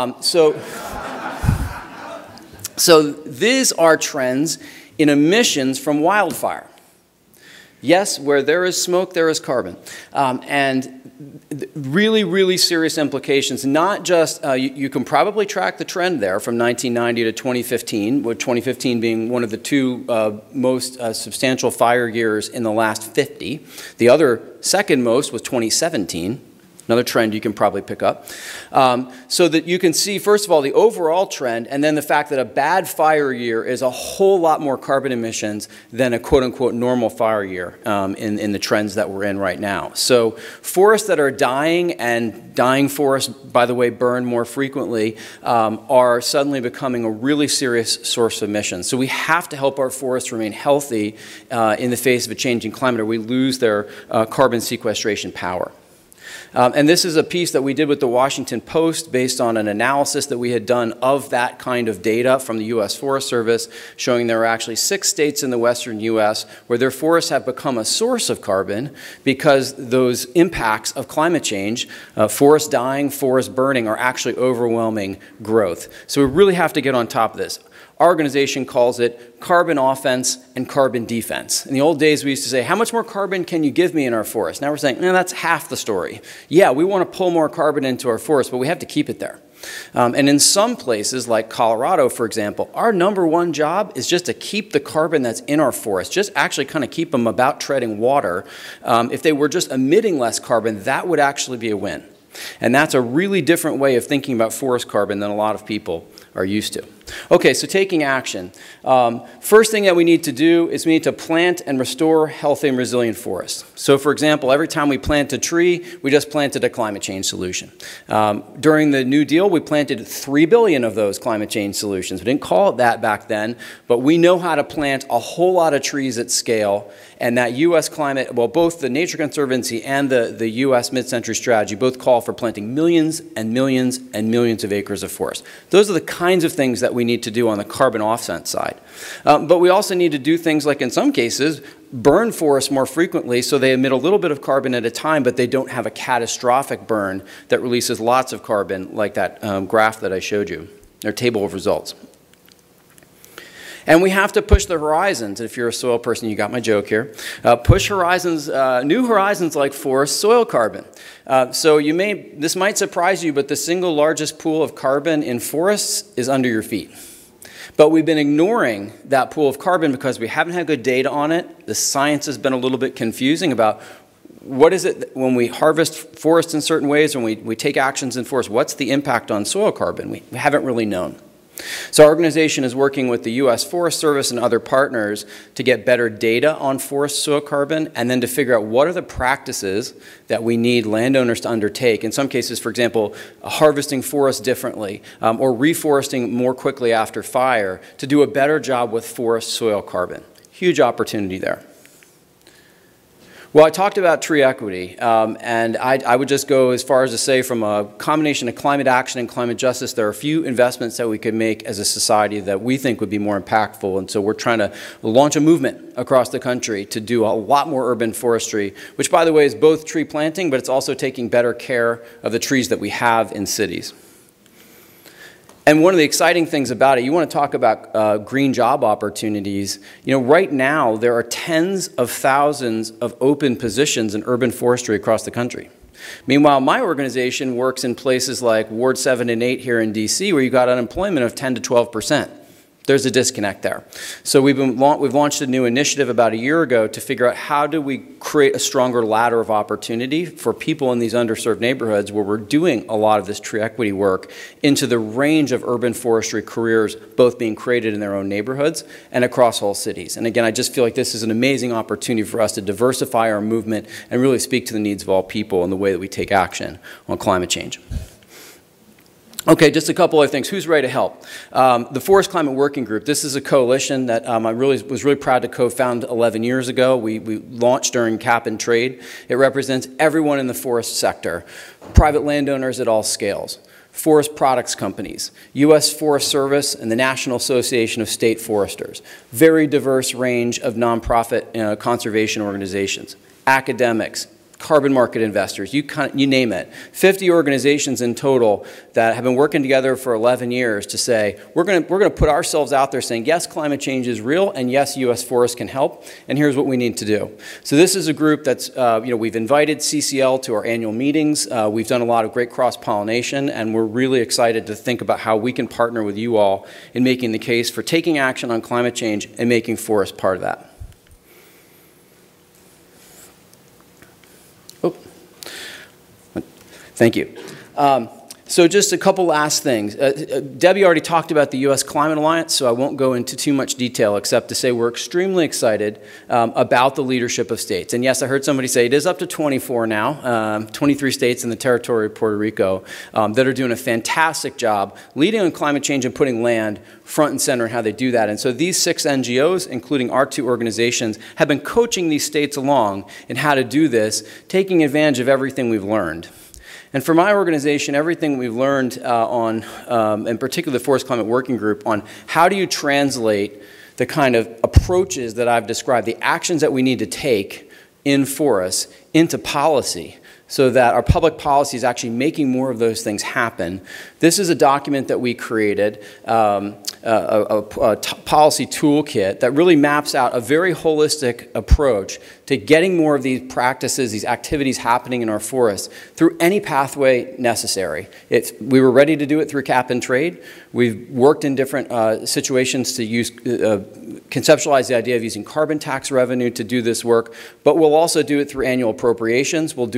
So these are trends in emissions from wildfire. Yes, where there is smoke, there is carbon. And really, really serious implications. Not just, you can probably track the trend there from 1990 to 2015, with 2015 being one of the two most substantial fire years in the last 50. The other second most was 2017. Another trend you can probably pick up. So that you can see, first of all, the overall trend, and then the fact that a bad fire year is a whole lot more carbon emissions than a quote-unquote normal fire year in the trends that we're in right now. So forests that are dying, and dying forests, by the way, burn more frequently, are suddenly becoming a really serious source of emissions. So we have to help our forests remain healthy in the face of a changing climate, or we lose their carbon sequestration power. And this is a piece that we did with the Washington Post based on an analysis that we had done of that kind of data from the U.S. Forest Service, showing there are actually 6 states in the western U.S. where their forests have become a source of carbon because those impacts of climate change, forest dying, forest burning, are actually overwhelming growth. So we really have to get on top of this. Our organization calls it carbon offense and carbon defense. In the old days, we used to say, how much more carbon can you give me in our forest? Now we're saying, no, that's half the story. Yeah, we want to pull more carbon into our forest, but we have to keep it there. And in some places, like Colorado, for example, our number one job is just to keep the carbon that's in our forest, just actually kind of keep them about treading water. If they were just emitting less carbon, that would actually be a win. And that's a really different way of thinking about forest carbon than a lot of people are used to. Okay, so taking action. First thing that we need to do is we need to plant and restore healthy and resilient forests. So for example, every time we plant a tree, we just planted a climate change solution. During the New Deal, we planted 3 billion of those climate change solutions. We didn't call it that back then, but we know how to plant a whole lot of trees at scale. And that U.S. climate, well, both the Nature Conservancy and the U.S. Mid-Century Strategy both call for planting millions and millions and millions of acres of forest. Those are the kinds of things that we need to do on the carbon offset side. But we also need to do things like, in some cases, burn forests more frequently so they emit a little bit of carbon at a time, but they don't have a catastrophic burn that releases lots of carbon, like that graph that I showed you, or table of results. And we have to push the horizons. If you're a soil person, you got my joke here. Push horizons, new horizons like forest soil carbon. So this might surprise you, but the single largest pool of carbon in forests is under your feet. But we've been ignoring that pool of carbon because we haven't had good data on it. The science has been a little bit confusing about what is it when we harvest forests in certain ways, when we take actions in forests, what's the impact on soil carbon? We haven't really known. So our organization is working with the U.S. Forest Service and other partners to get better data on forest soil carbon and then to figure out what are the practices that we need landowners to undertake. In some cases, for example, harvesting forests differently or reforesting more quickly after fire to do a better job with forest soil carbon. Huge opportunity there. Well, I talked about tree equity, and I would just go as far as to say from a combination of climate action and climate justice, there are a few investments that we could make as a society that we think would be more impactful, and so we're trying to launch a movement across the country to do a lot more urban forestry, which, by the way, is both tree planting, but it's also taking better care of the trees that we have in cities. And one of the exciting things about it, you want to talk about green job opportunities. You know, right now there are tens of thousands of open positions in urban forestry across the country. Meanwhile, my organization works in places like Ward 7 and 8 here in D.C., where you've got unemployment of 10 to 12%. There's a disconnect there. So we've launched a new initiative about a year ago to figure out how do we create a stronger ladder of opportunity for people in these underserved neighborhoods where we're doing a lot of this tree equity work into the range of urban forestry careers, both being created in their own neighborhoods and across whole cities. And again, I just feel like this is an amazing opportunity for us to diversify our movement and really speak to the needs of all people in the way that we take action on climate change. Okay, just a couple other things. Who's ready to help? The Forest Climate Working Group, this is a coalition that I was really proud to co-found 11 years ago. We launched during Cap and Trade. It represents everyone in the forest sector, private landowners at all scales, forest products companies, U.S. Forest Service, and the National Association of State Foresters. Very diverse range of nonprofit conservation organizations, academics, carbon market investors, you name it. 50 organizations in total that have been working together for 11 years to say, we're going to put ourselves out there saying, yes, climate change is real, and yes, U.S. forests can help, and here's what we need to do. So this is a group that's, we've invited CCL to our annual meetings. We've done a lot of great cross-pollination, and we're really excited to think about how we can partner with you all in making the case for taking action on climate change and making forests part of that. Thank you. So just a couple last things. Debbie already talked about the U.S. Climate Alliance, so I won't go into too much detail except to say we're extremely excited about the leadership of states. And yes, I heard somebody say it is up to 24 now, 23 states in the territory of Puerto Rico that are doing a fantastic job leading on climate change and putting land front and center in how they do that. And so these 6 NGOs, including our 2 organizations, have been coaching these states along in how to do this, taking advantage of everything we've learned. And for my organization, everything we've learned on, in particular the Forest Climate Working Group, on how do you translate the kind of approaches that I've described, the actions that we need to take in forests into policy so that our public policy is actually making more of those things happen. This is a document that we created, a policy toolkit that really maps out a very holistic approach to getting more of these practices, these activities happening in our forests through any pathway necessary. We were ready to do it through Cap and Trade. We've worked in different situations to conceptualize the idea of using carbon tax revenue to do this work, but we'll also do it through annual appropriations. We'll do it through change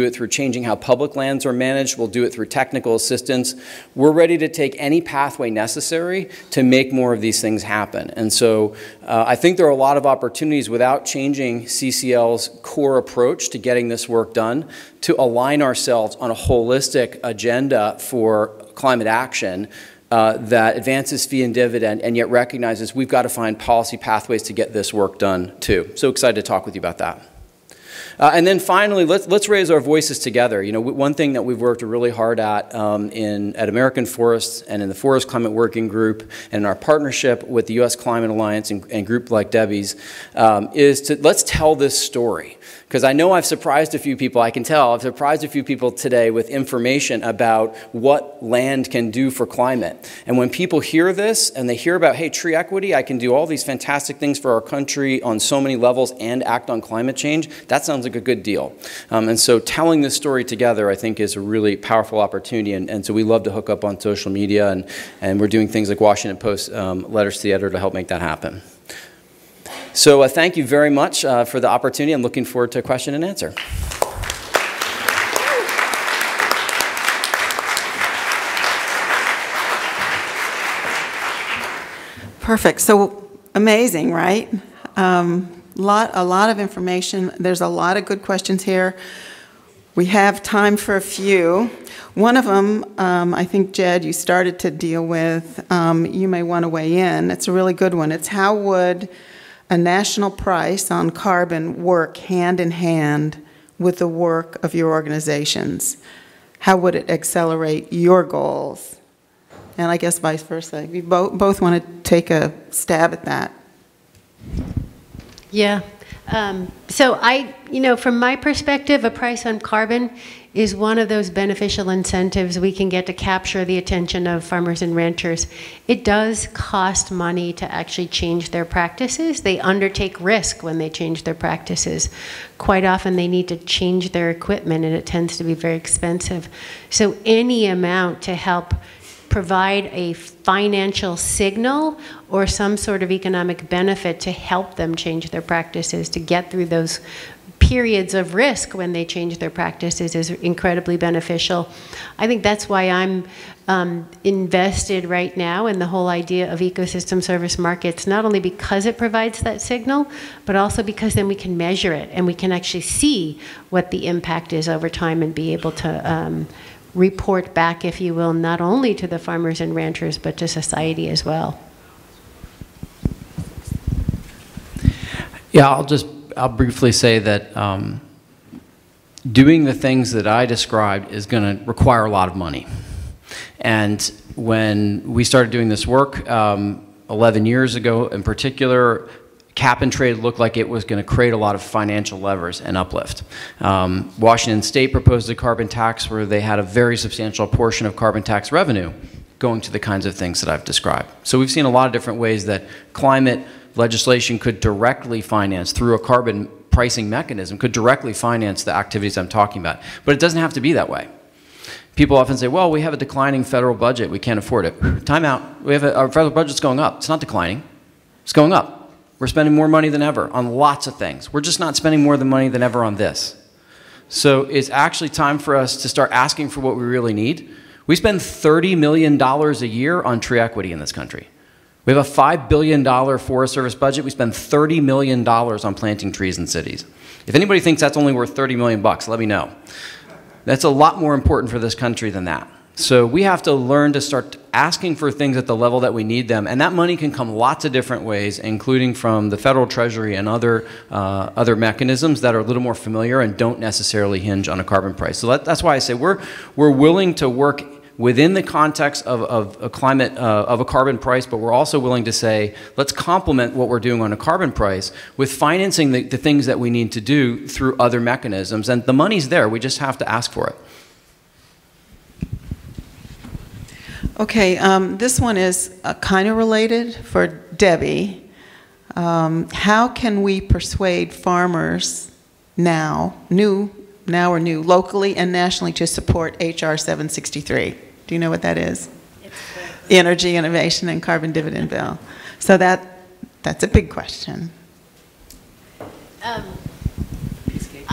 changing how public lands are managed. We'll do it through technical assistance. We're ready to take any pathway necessary to make more of these things happen. And so I think there are a lot of opportunities without changing CCL's core approach to getting this work done to align ourselves on a holistic agenda for climate action that advances fee and dividend and yet recognizes we've got to find policy pathways to get this work done too. So excited to talk with you about that. And then finally, let's raise our voices together. You know, one thing that we've worked really hard at at American Forests and in the Forest Climate Working Group and in our partnership with the U.S. Climate Alliance and group like Debbie's is to let's tell this story. Because I know I've surprised a few people, I can tell, I've surprised a few people today with information about what land can do for climate. And when people hear this and they hear about, hey, tree equity, I can do all these fantastic things for our country on so many levels and act on climate change, that sounds like a good deal. And so telling this story together, I think, is a really powerful opportunity. And so we love to hook up on social media, and we're doing things like Washington Post letters to the editor to help make that happen. So thank you very much for the opportunity. I'm looking forward to question and answer. Perfect. So amazing, right? A lot of information. There's a lot of good questions here. We have time for a few. One of them, I think, Jed, you started to deal with. You may want to weigh in. It's a really good one. It's how would a national price on carbon work hand in hand with the work of your organizations? How would it accelerate your goals? And I guess vice versa. We both want to take a stab at that. Yeah. So from my perspective, a price on carbon is one of those beneficial incentives we can get to capture the attention of farmers and ranchers. It does cost money to actually change their practices. They undertake risk when they change their practices. Quite often they need to change their equipment, and it tends to be very expensive. So any amount to help provide a financial signal or some sort of economic benefit to help them change their practices, to get through those periods of risk when they change their practices, is incredibly beneficial. I think that's why I'm invested right now in the whole idea of ecosystem service markets, not only because it provides that signal, but also because then we can measure it and we can actually see what the impact is over time and be able to report back, if you will, not only to the farmers and ranchers, but to society as well. Yeah, I'll briefly say that doing the things that I described is going to require a lot of money. And when we started doing this work 11 years ago in particular, cap and trade looked like it was going to create a lot of financial levers and uplift. Washington State proposed a carbon tax where they had a very substantial portion of carbon tax revenue going to the kinds of things that I've described. So we've seen a lot of different ways that climate legislation could directly finance, through a carbon pricing mechanism, could directly finance the activities I'm talking about. But it doesn't have to be that way. People often say, well, we have a declining federal budget, we can't afford it. Time out. Our federal budget's going up. It's not declining. It's going up. We're spending more money than ever on lots of things. We're just not spending more money than ever on this. So it's actually time for us to start asking for what we really need. We spend $30 million a year on tree equity in this country. We have a $5 billion Forest Service budget. We spend $30 million on planting trees in cities. If anybody thinks that's only worth $30 million bucks, let me know. That's a lot more important for this country than that. So we have to learn to start asking for things at the level that we need them, and that money can come lots of different ways, including from the federal treasury and other mechanisms that are a little more familiar and don't necessarily hinge on a carbon price. So that's why I say we're willing to work within the context of a climate, of a carbon price, but we're also willing to say, let's complement what we're doing on a carbon price with financing the things that we need to do through other mechanisms. And the money's there, we just have to ask for it. Okay, this one is kind of related for Debbie. How can we persuade farmers now, locally and nationally, to support HR 763? Do you know what that is? The Energy Innovation and Carbon Dividend Bill. So that's a big question.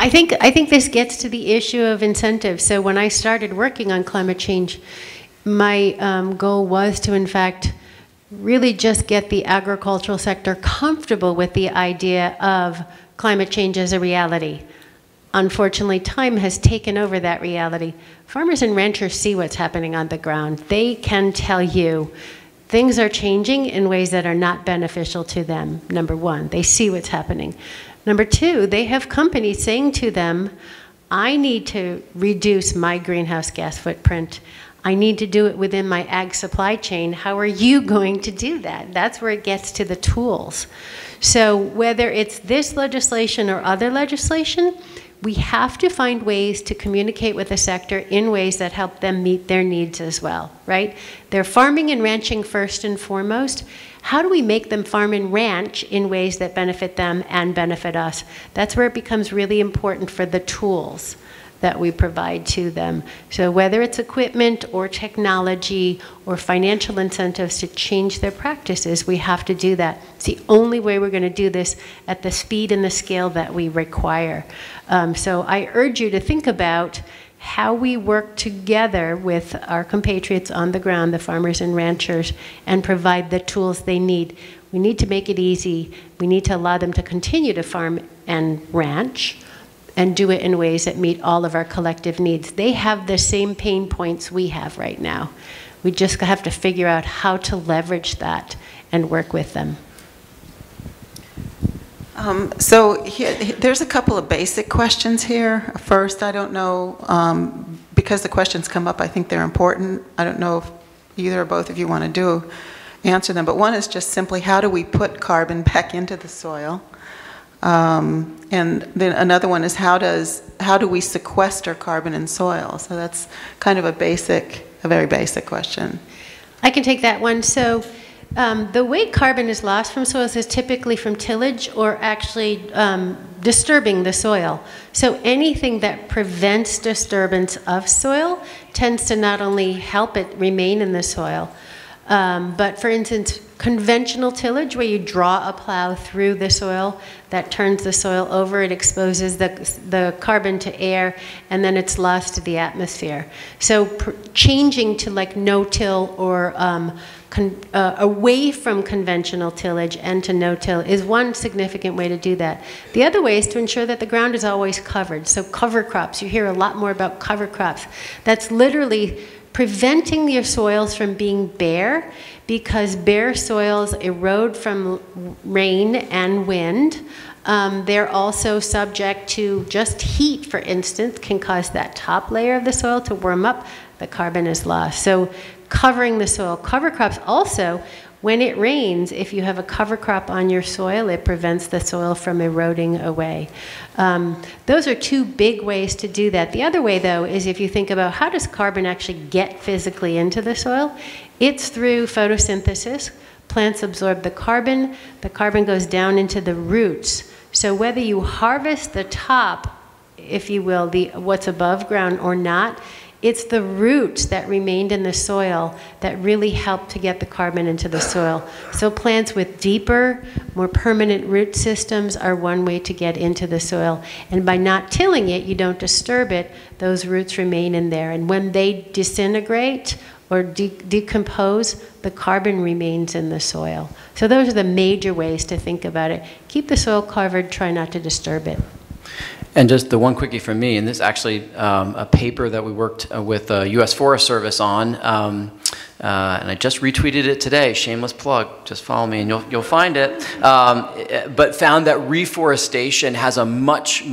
I think this gets to the issue of incentives. So when I started working on climate change, my goal was to, in fact, really just get the agricultural sector comfortable with the idea of climate change as a reality. Unfortunately, time has taken over that reality. Farmers and ranchers see what's happening on the ground. They can tell you things are changing in ways that are not beneficial to them, number one. They see what's happening. Number two, they have companies saying to them, I need to reduce my greenhouse gas footprint. I need to do it within my ag supply chain. How are you going to do that? That's where it gets to the tools. So whether it's this legislation or other legislation, we have to find ways to communicate with the sector in ways that help them meet their needs as well, right? They're farming and ranching first and foremost. How do we make them farm and ranch in ways that benefit them and benefit us? That's where it becomes really important for the tools that we provide to them. So whether it's equipment or technology or financial incentives to change their practices, we have to do that. It's the only way we're going to do this at the speed and the scale that we require. So I urge you to think about how we work together with our compatriots on the ground, the farmers and ranchers, and provide the tools they need. We need to make it easy. We need to allow them to continue to farm and ranch, and do it in ways that meet all of our collective needs. They have the same pain points we have right now. We just have to figure out how to leverage that and work with them. So there's a couple of basic questions here. First, I don't know, because the questions come up, I think they're important. I don't know if either or both of you want to answer them, but one is just simply, how do we put carbon back into the soil? And then another one is, how do we sequester carbon in soil? So that's kind of a very basic question. I can take that one. So the way carbon is lost from soils is typically from tillage or actually disturbing the soil. So anything that prevents disturbance of soil tends to not only help it remain in the soil, but for instance, conventional tillage, where you draw a plow through the soil, that turns the soil over, it exposes the carbon to air, and then it's lost to the atmosphere. So changing to like no-till or away from conventional tillage and to no-till is one significant way to do that. The other way is to ensure that the ground is always covered. So cover crops, you hear a lot more about cover crops. That's literally preventing your soils from being bare, because bare soils erode from rain and wind. They're also subject to just heat, for instance, can cause that top layer of the soil to warm up. The carbon is lost. So covering the soil. Cover crops also, when it rains, if you have a cover crop on your soil, it prevents the soil from eroding away. Those are two big ways to do that. The other way, though, is if you think about how does carbon actually get physically into the soil? It's through photosynthesis. Plants absorb the carbon goes down into the roots. So whether you harvest the top, if you will, what's above ground or not, it's the roots that remained in the soil that really help to get the carbon into the soil. So plants with deeper, more permanent root systems are one way to get into the soil. And by not tilling it, you don't disturb it, those roots remain in there. And when they disintegrate or decompose, the carbon remains in the soil. So those are the major ways to think about it. Keep the soil covered, try not to disturb it. And just the one quickie from me, and this is actually a paper that we worked with U.S. Forest Service on, and I just retweeted it today, shameless plug, just follow me and you'll find it, but found that reforestation has a much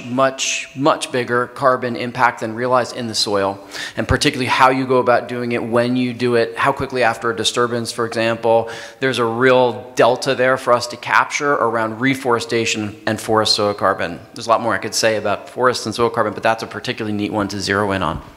bigger carbon impact than realized in the soil, and particularly how you go about doing it, when you do it, how quickly after a disturbance, for example. There's a real delta there for us to capture around reforestation and forest soil carbon. There's a lot more I could say about forest and soil carbon, but that's a particularly neat one to zero in on.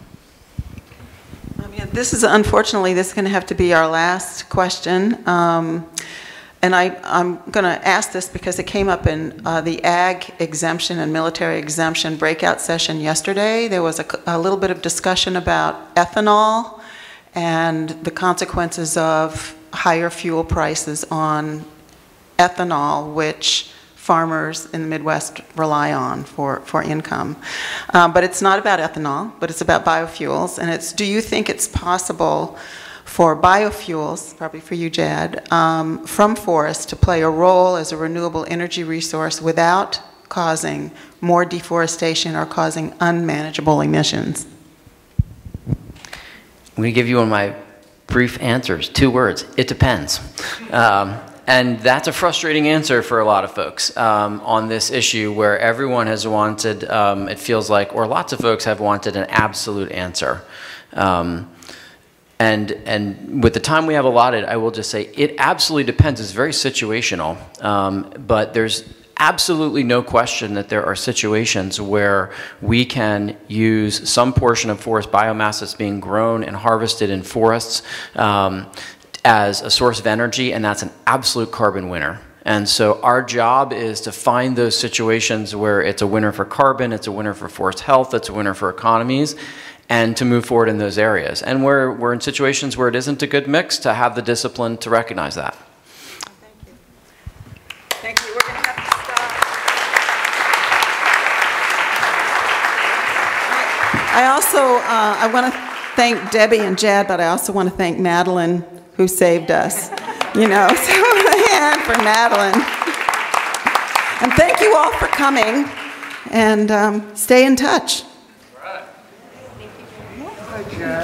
Unfortunately, this is going to have to be our last question. And I'm going to ask this because it came up in the ag exemption and military exemption breakout session yesterday. There was a little bit of discussion about ethanol and the consequences of higher fuel prices on ethanol, which farmers in the Midwest rely on for income. But it's not about ethanol, but it's about biofuels. And it's, do you think it's possible for biofuels, probably for you, Jad, from forests to play a role as a renewable energy resource without causing more deforestation or causing unmanageable emissions? I'm going to give you one of my brief answers. 2 words. It depends. And that's a frustrating answer for a lot of folks on this issue where everyone has wanted, it feels like, or lots of folks have wanted an absolute answer. And with the time we have allotted, I will just say it absolutely depends. It's very situational. But there's absolutely no question that there are situations where we can use some portion of forest biomass that's being grown and harvested in forests as a source of energy, and that's an absolute carbon winner. And so our job is to find those situations where it's a winner for carbon, it's a winner for forest health, it's a winner for economies, and to move forward in those areas. And we're in situations where it isn't a good mix, to have the discipline to recognize that. Thank you. We're going to have to stop. I also, I want to thank Debbie and Jad, but I also want to thank Madeline, who saved us. You know, so a hand for Madeline. And thank you all for coming, and stay in touch.